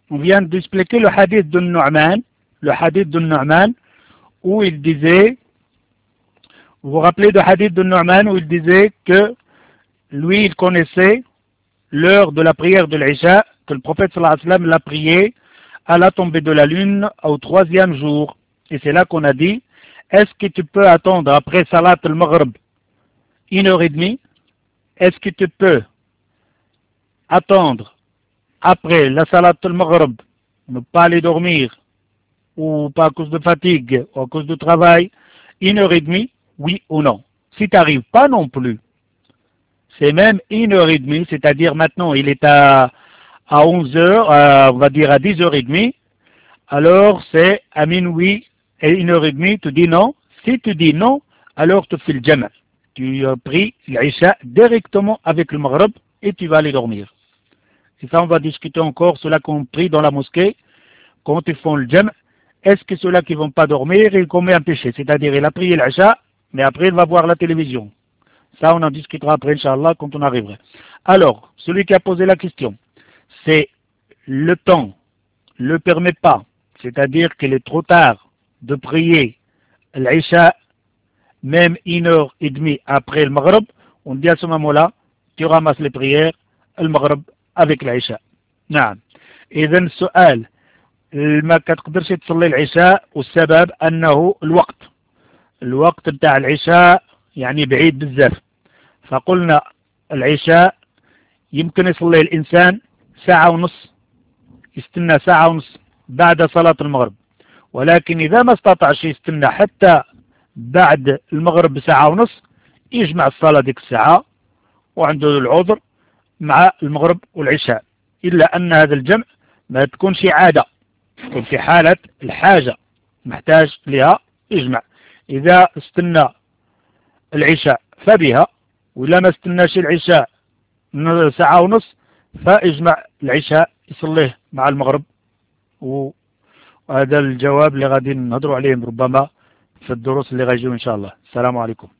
On vient d'expliquer le hadith de Nu'man, où il disait, vous vous rappelez du hadith de Nu'man où il disait que lui il connaissait l'heure de la prière de l'Isha, que le prophète sallallahu alayhi wa sallam l'a prié à la tombée de la lune au 3e jour. Et c'est là qu'on a dit, est-ce que tu peux attendre après Salat al-Maghrib 1h30? Est-ce que tu peux attendre après la Salat al-Maghrib, ne pas aller dormir, ou pas à cause de fatigue, ou à cause de travail, 1h30, oui ou non? Si tu n'arrives pas non plus, c'est même 1h30, c'est-à-dire maintenant il est à 11h, on va dire à 10h30, alors c'est à minuit et 1h30, tu dis non. Si tu dis non, alors tu fais le jama'. Tu pries l'Isha directement avec le Maghrib et tu vas aller dormir. Et ça, on va discuter encore, ceux-là qu'on prie dans la mosquée, quand ils font le jama', est-ce que ceux-là qui ne vont pas dormir, ils commettent un péché? C'est-à-dire, il a prié l'Isha, mais après il va voir la télévision. Ça, on en discutera après, Inch'Allah, quand on arrivera. Alors, celui qui a posé la question, c'est le temps ne le permet pas, c'est-à-dire qu'il est trop tard de prier l'Isha, même 1h30 après le Maghrib, on dit à ce moment-là, tu ramasses les prières, le Maghrib avec l'Isha. نعم. إذن السؤال ما كتقدرش تصلي العشاء والسبب أنه الوقت بتاع العشاء يعني بعيد بزاف. فقلنا العشاء يمكن يصلي الإنسان ساعة ونص، يستنى ساعة ونص بعد صلاة المغرب، ولكن إذا ما استطعش يستنى حتى بعد المغرب بساعة ونص، يجمع الصلاة ديك الساعة وعنده العذر مع المغرب والعشاء، إلا أن هذا الجمع ما تكونش عادة، تكون في حالة الحاجة محتاج لها يجمع. إذا استنى العشاء فبها، ولا ما استناش العشاء ساعة ونص فيجمع العشاء يصليه مع المغرب. وهذا الجواب اللي غادي نهضروا عليه ربما في الدروس اللي غيجيو إن شاء الله. السلام عليكم.